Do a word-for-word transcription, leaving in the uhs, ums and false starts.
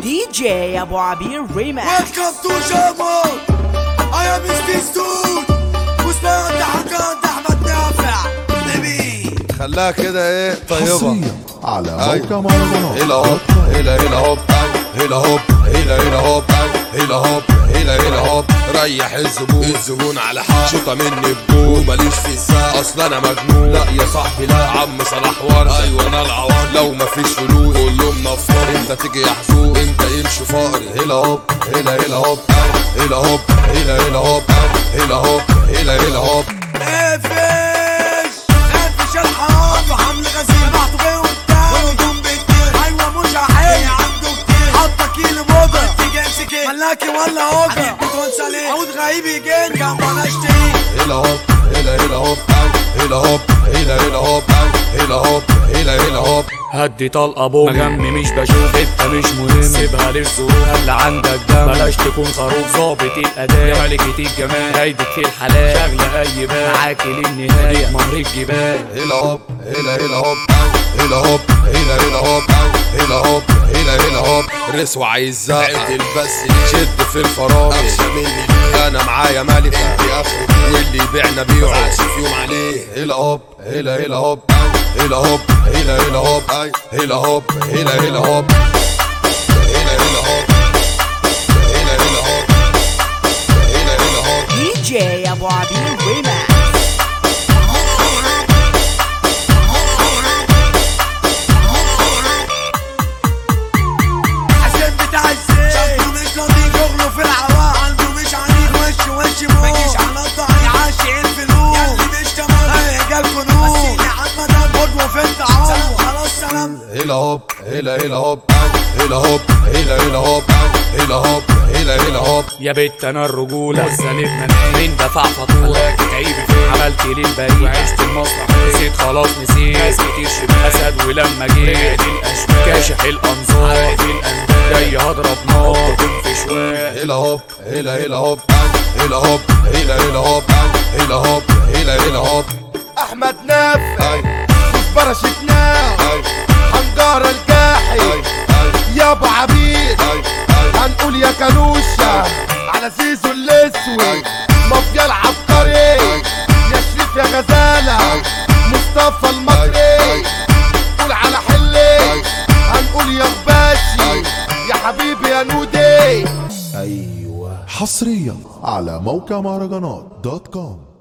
دي جي ابو عبير ريماكس. ويلكم تو جامو اي ام سبيستون واسمع انت حكا احمد نافع نبي خلاها كده ايه طيبة حصريا على موقع مهرجانات. هلا هوب هلا هلا هوب هلا هوب هلا هلا هوب هلا هوب هلا هلا هوب ريح الزبون الزبون على حق شوطة مني بجون ماليش في الساق اصل انا مجنون لا يا صاحبي لا عم صلاح ورد ايوه انا العوار لو مفيش فلوس كلهم نفار انت تيجي يا حزون انت يمشي فقري هلا هوب هلا هلا هوب هلا هوب هلا هلا هوب هلا هوب هلا هلا هوب قافش قافش الحرام وحمل غزير بعته جاي وبتاع والهجوم بيطير ايوه مش هحل عنده كتير حاطه كيلو بودر تيجي امسكي ملاكي ولا اوجا اجيب بتونسى ليه عود غريب يجين جنب انا اشتري هلا هوب هلا هلا هوب هلا هوب هلا هلا هوب هلا هوب هلا هلا هوب هدي طلقة بوم مغمي مش بشوف انت مش مهم سيبها للظروف اللي عندك دم بلاش تكون صاروخ ظابط الاداء يا ملكة الجمال رايدك في الحلال شغلة اي بال معاكي للنهاية مهر الجبال هلا هوب هلا هلا هوب هلا هوب هلا هلا هوب هلا هوب هلا هلا هوب رس وعايز زق عدل بس شد في الفراغ اخشى مني انا معايا ملكة واللي يبيعنا بيعه في يوم عليه هلا هوب هلا هلا هوب هلا هوب هلا هلا هوب هلا هوب هلا هلا هوب هلا هلا هوب هلا هلا هوب هلا هلا هوب دي جي ابو عبير ريماكس. عشان بتاع الزين شكله مش نضيف شغله في العواق عنده مش عنيف وش وش موت مجيش على الضعيف عاشق الفلوس ياللي مش تمام رجال كنوز بس عمدا قدوة في التعاون خلاص سلام هلا هوب هلا هلا هوب هلا هوب هلا هلا هوب هلا هوب هلا هلا هوب يا بت انا الرجولة والزنيت منايا مين دفع فاتورة خلاكي تعيبي فين عملت لي البريء وعشت المسرحية نسيت خلاص نسيت ناس كتير شمال اسد ولما جيت رجعت الاشبال كاشح الانظار عرفت الانبال جاي هضرب نار تكون في شوال هلا هوب هلا هلا هوب هلا هوب هلا هلا هوب هلا هوب هلا هلا هوب احمد نافع كزبرة شفناه حنجارة الجاحي يا ابو عبيد هنقول يا كانوشة على زيزو الاسود مافيا العبقري يا شريف يا غزالة مصطفى المصري قول على حلي هنقول يا غباشي يا حبيبي يا نودي. ايوه حصريا على موقع مهرجانات دوت كوم.